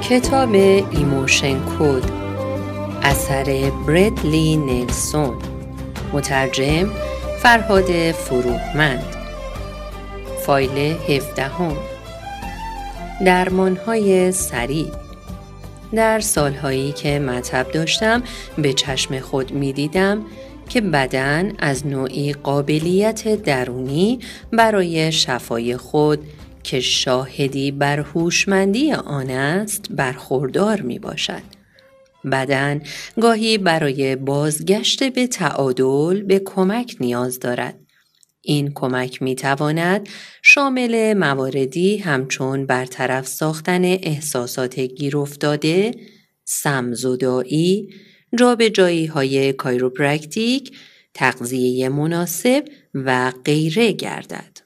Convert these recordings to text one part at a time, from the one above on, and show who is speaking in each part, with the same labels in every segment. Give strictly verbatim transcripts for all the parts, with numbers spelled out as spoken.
Speaker 1: کتاب ایموشن کد اثر بردلی نلسون، مترجم فرهاد فروغمند. فایل هفدهم. درمانهای سریع. در سالهایی که مطب داشتم به چشم خود می دیدم که بدن از نوعی قابلیت درونی برای شفای خود که شاهدی بر هوشمندی آن است برخوردار می باشد. بدن گاهی برای بازگشت به تعادل به کمک نیاز دارد. این کمک می تواند شامل مواردی همچون برطرف ساختن احساسات گیر افتاده، سمزدایی، جابجایی های کایروپرکتیک، تغذیه مناسب و غیره گردد.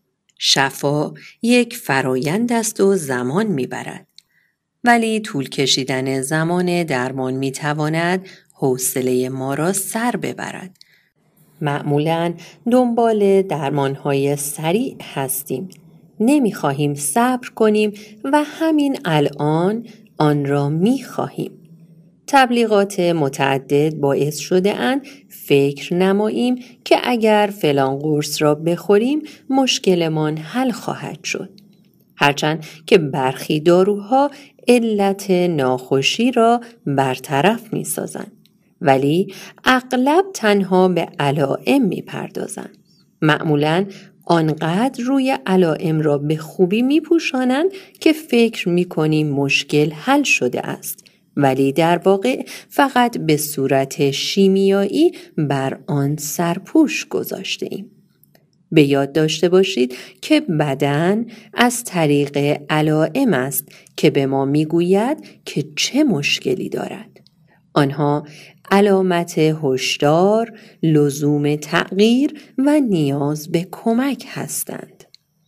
Speaker 1: شفا یک فرایند است و زمان می برد. ولی طول کشیدن زمان درمان می تواند حوصله ما را سر ببرد. معمولاً دنبال درمانهای سریع هستیم. نمی خواهیم صبر کنیم و همین الان آن را می خواهیم. تبلیغات متعدد باعث شده اند فکر نماییم که اگر فلان قرص را بخوریم مشکلمان حل خواهد شد. هرچند که برخی داروها علت ناخوشی را برطرف می سازند. ولی اغلب تنها به علائم می پردازند. معمولاً آنقدر روی علائم را به خوبی می پوشانند که فکر می کنیم مشکل حل شده است. ولی در واقع فقط به صورت شیمیایی بر آن سرپوش گذاشته ایم. به یاد داشته باشید که بدن از طریق علائم است که به ما میگوید که چه مشکلی دارد. آنها علامت هشدار، لزوم تغییر و نیاز به کمک هستند.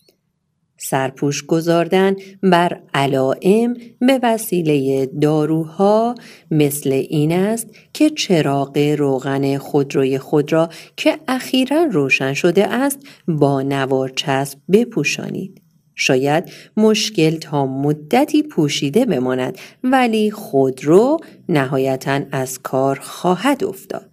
Speaker 1: سرپوش گذاردن بر علائم به وسیله داروها مثل این است که چراغ روغن خودروی خود را که اخیراً روشن شده است با نوار چسب بپوشانید. شاید مشکل تا مدتی پوشیده بماند ولی خودرو نهایتاً از کار خواهد افتاد.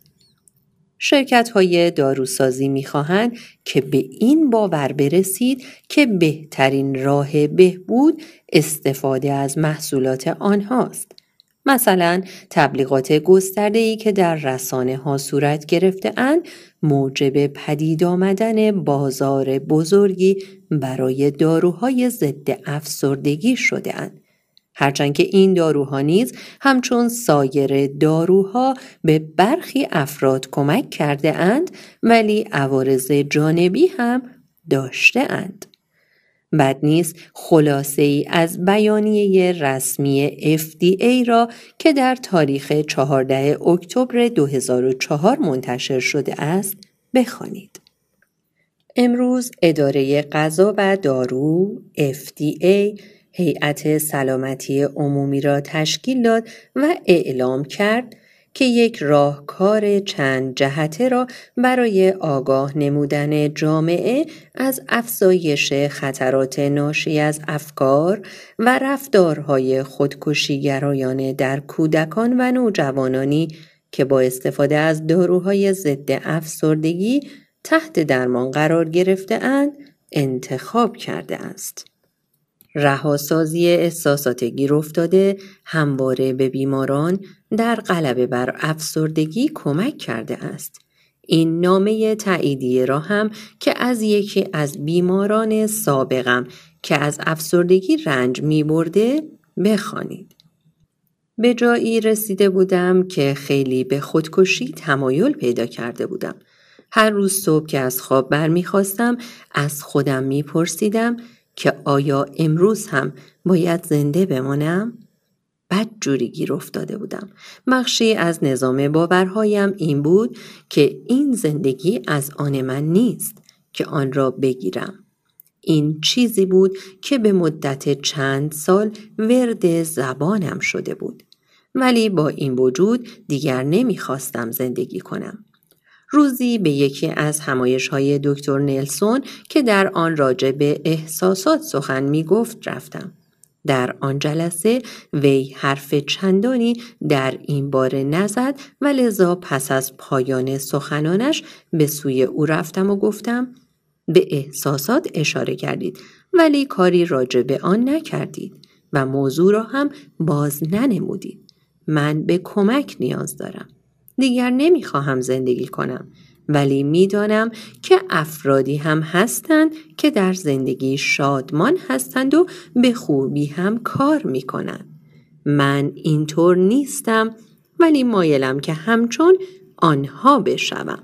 Speaker 1: شرکت‌های داروسازی می‌خواهند که به این باور برسید که بهترین راه بهبود استفاده از محصولات آنهاست. مثلا تبلیغات گسترده‌ای که در رسانه‌ها صورت گرفته‌اند موجب پدید آمدن بازار بزرگی برای داروهای ضد افسردگی شده‌اند. هرچند که این داروها نیز همچون سایر داروها به برخی افراد کمک کرده اند ولی عوارض جانبی هم داشته اند. بد نیست خلاصه ای از بیانیه رسمی اف دی ای را که در تاریخ چهاردهم اکتبر دو هزار و چهار منتشر شده است بخوانید. امروز اداره غذا و دارو اف دی ای هیئت سلامتی عمومی را تشکیل داد و اعلام کرد که یک راهکار چند جهته را برای آگاه نمودن جامعه از افزایش خطرات ناشی از افکار و رفتارهای خودکشیگرایانه در کودکان و نوجوانانی که با استفاده از داروهای ضد افسردگی تحت درمان قرار گرفته‌اند انتخاب کرده است. رهاسازی احساسات گیر افتاده همواره به بیماران در غلبه بر افسردگی کمک کرده است. این نامه تاییدیه را هم که از یکی از بیماران سابقم که از افسردگی رنج می برده بخوانید. به جایی رسیده بودم که خیلی به خودکشی تمایل پیدا کرده بودم. هر روز صبح که از خواب برمی خواستم از خودم می پرسیدم که آیا امروز هم باید زنده بمانم؟ بدجوری گیر افتاده بودم. بخشی از نظام باورهایم این بود که این زندگی از آن من نیست که آن را بگیرم. این چیزی بود که به مدت چند سال ورد زبانم شده بود. ولی با این وجود دیگر نمیخواستم زندگی کنم. روزی به یکی از همایش‌های دکتر نلسون که در آن راجع به احساسات سخن می گفت رفتم. در آن جلسه وی حرف چندانی در این باره نزد و لذا پس از پایان سخنانش به سوی او رفتم و گفتم به احساسات اشاره کردید ولی کاری راجع به آن نکردید و موضوع را هم باز ننمودید. من به کمک نیاز دارم. دیگر نمیخواهم زندگی کنم ولی میدانم که افرادی هم هستند که در زندگی شادمان هستند و به خوبی هم کار میکنند. من اینطور نیستم ولی مایلم که همچون آنها بشوم.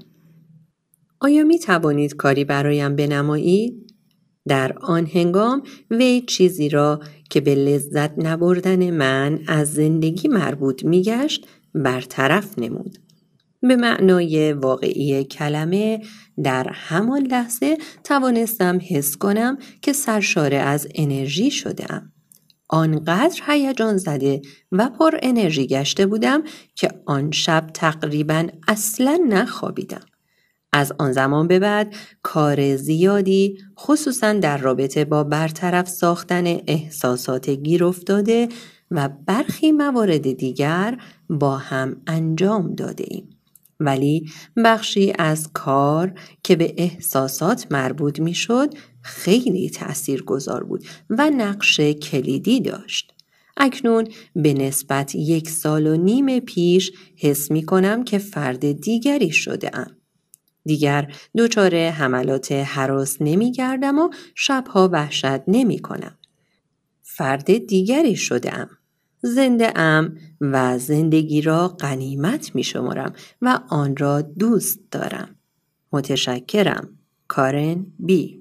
Speaker 1: آیا می توانید کاری برایم بنمایید؟ در آن هنگام وی چیزی را که به لذت نبردن من از زندگی مربوط می گشت برطرف نمود. به معنای واقعی کلمه در همان لحظه توانستم حس کنم که سرشار از انرژی شدم. آنقدر هیجان زده و پر انرژی گشته بودم که آن شب تقریباً اصلاً نخوابیدم. از آن زمان به بعد کار زیادی خصوصاً در رابطه با برطرف ساختن احساسات گیر افتاده و برخی موارد دیگر با هم انجام داده ایم. ولی بخشی از کار که به احساسات مربوط می شد خیلی تأثیرگذار بود و نقش کلیدی داشت. اکنون به نسبت یک سال و نیم پیش حس می کنم که فرد دیگری شده ام. دیگر دچار حملات هراس نمی گردم و شبها وحشت نمی کنم. فرد دیگری شده ام. زنده ام و زندگی را غنیمت می شمارم و آن را دوست دارم. متشکرم. کارن بی.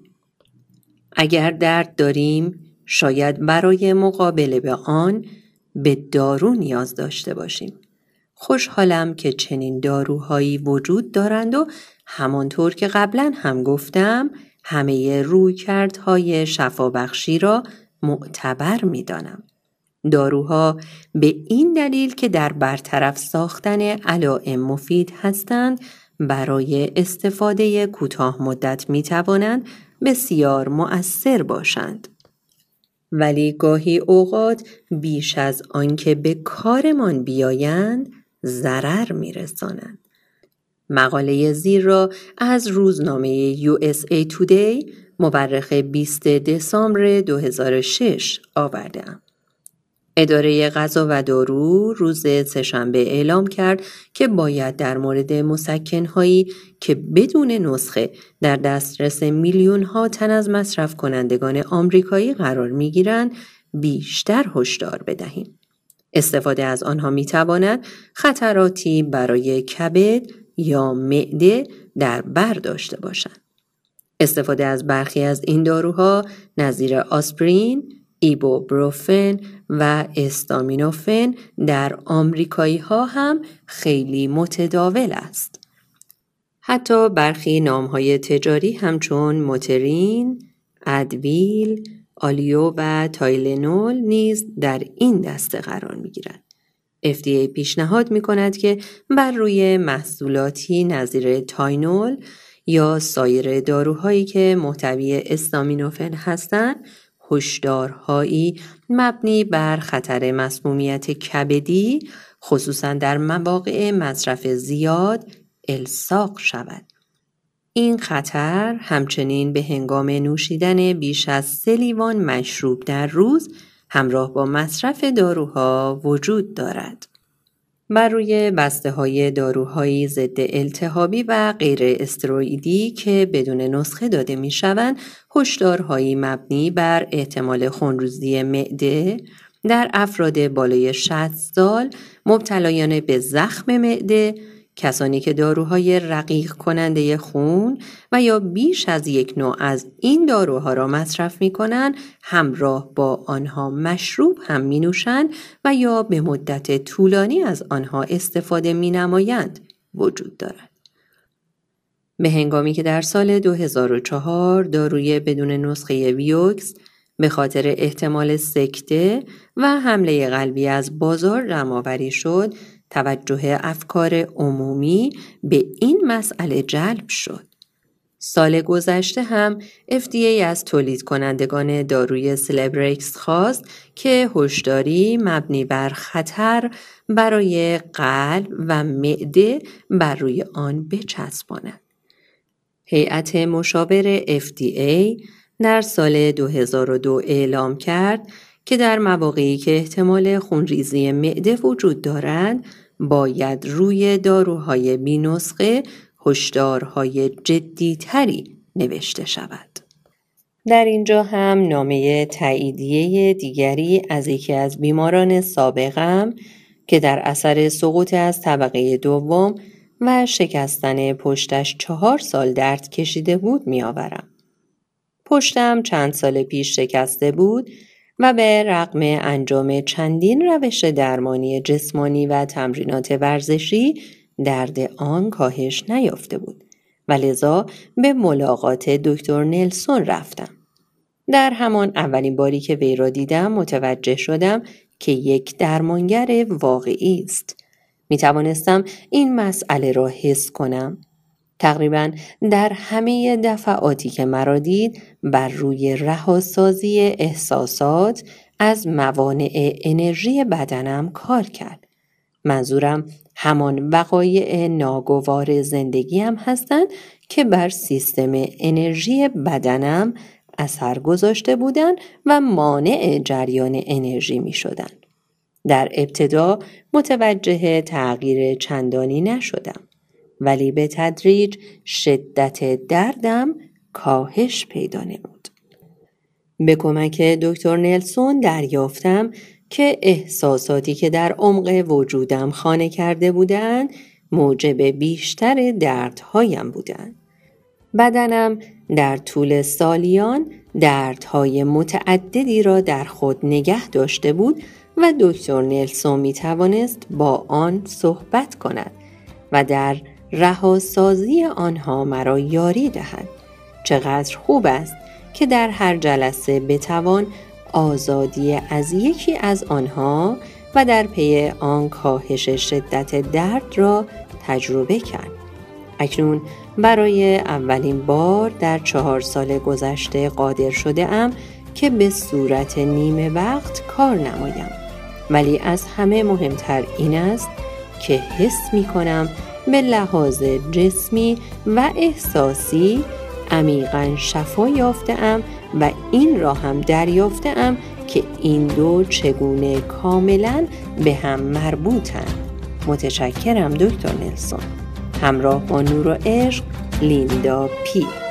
Speaker 1: اگر درد داریم شاید برای مقابله به آن به دارو نیاز داشته باشیم. خوشحالم که چنین داروهایی وجود دارند و همانطور که قبلا هم گفتم همه رویکردهای شفابخشی را معتبر می دانم. داروها به این دلیل که در برطرف ساختن علائم مفید هستند برای استفاده کوتاه مدت می توانند بسیار مؤثر باشند. ولی گاهی اوقات بیش از آنکه به کارمان بیایند ضرر می رسانند. مقاله زیر را از روزنامه یو اس ای Today مورخ بیست دسامبر دو هزار و شش آورده‌ام. اداره غذا و دارو روز سه‌شنبه اعلام کرد که باید در مورد مسکن‌هایی که بدون نسخه در دسترس میلیون‌ها تن از مصرف کنندگان آمریکایی قرار می‌گیرند بیشتر هشدار بدهیم. استفاده از آنها می‌تواند خطراتی برای کبد یا معده در بر داشته باشد. استفاده از برخی از این داروها نظیر آسپرین، ایبوپروفن و استامینوفن در آمریکایی ها هم خیلی متداول است. حتی برخی نامهای تجاری همچون موترین، ادویل، آلیو و تایلنول نیز در این دسته قرار می گیرد. اف دی ای پیشنهاد می کند که بر روی محصولاتی نظیر تاینول یا سایر داروهایی که محتوی استامینوفن هستند هشدارهایی مبنی بر خطر مسمومیت کبدی خصوصاً در مواقع مصرف زیاد الصاق شود. این خطر همچنین به هنگام نوشیدن بیش از سه لیوان مشروب در روز همراه با مصرف داروها وجود دارد. بر روی بسته‌های داروهایی ضد التهابی و غیر استروئیدی که بدون نسخه داده می‌شوند، هشدارهایی مبنی بر احتمال خونریزی معده در افراد بالای شصت سال، مبتلایان به زخم معده، کسانی که داروهای رقیق کننده خون و یا بیش از یک نوع از این داروها را مصرف می کنند، همراه با آنها مشروب هم می نوشند و یا به مدت طولانی از آنها استفاده می نمایند وجود دارد. به هنگامی که در سال دو هزار و چهار داروی بدون نسخه ویوکس به خاطر احتمال سکته و حمله قلبی از بازار جمع‌آوری شد، توجه افکار عمومی به این مسئله جلب شد. سال گذشته هم اف دی ای از تولید کنندگان داروی سلبرکس خواست که هشداری مبنی بر خطر برای قلب و معده بر روی آن بچسباند. هیئت مشاور اف دی ای در سال دو هزار و دو اعلام کرد که در مواقعی که احتمال خونریزی معده وجود دارد، باید روی داروهای بی‌نسخه هشدارهای جدی‌تری نوشته شود. در اینجا هم نامه تاییدیه دیگری از یکی از بیماران سابقم که در اثر سقوط از طبقه دوم و شکستن پشتش چهار سال درد کشیده بود می آورم. پشتم چند سال پیش شکسته بود و به رغم انجام چندین روش درمانی جسمانی و تمرینات ورزشی درد آن کاهش نیافته بود و لذا به ملاقات دکتر نلسون رفتم. در همان اولین باری که وی را دیدم متوجه شدم که یک درمانگر واقعی است. می توانستم این مسئله را حس کنم. تقریباً در همه دفعاتی که مرا دید بر روی رهاسازی احساسات از موانع انرژی بدنم کار کرد. منظورم همان وقایع ناگوار زندگیم هستند که بر سیستم انرژی بدنم اثر گذاشته بودند و مانع جریان انرژی می شدند. در ابتدا متوجه تغییر چندانی نشدم، ولی به تدریج شدت دردم کاهش پیدا نمود. به کمک دکتر نلسون دریافتم که احساساتی که در عمق وجودم خانه کرده بودند موجب بیشتر دردهایم بودند. بدنم در طول سالیان دردهای متعددی را در خود نگه داشته بود و دکتر نلسون می توانست با آن صحبت کند و در رهاسازی آنها مرا یاری دهد. چقدر خوب است که در هر جلسه بتوان آزادی از یکی از آنها و در پی آن کاهش شدت درد را تجربه کرد. اکنون برای اولین بار در چهار سال گذشته قادر شده ام که به صورت نیمه وقت کار نمایم. ولی از همه مهمتر این است که حس می کنم به لحاظ جسمی و احساسی عمیقاً شفا یافته ام و این را هم دریافته ام که این دو چگونه کاملاً به هم مربوطند. متشکرم دکتر نلسون. همراه با نور و عشق، لیندا پی.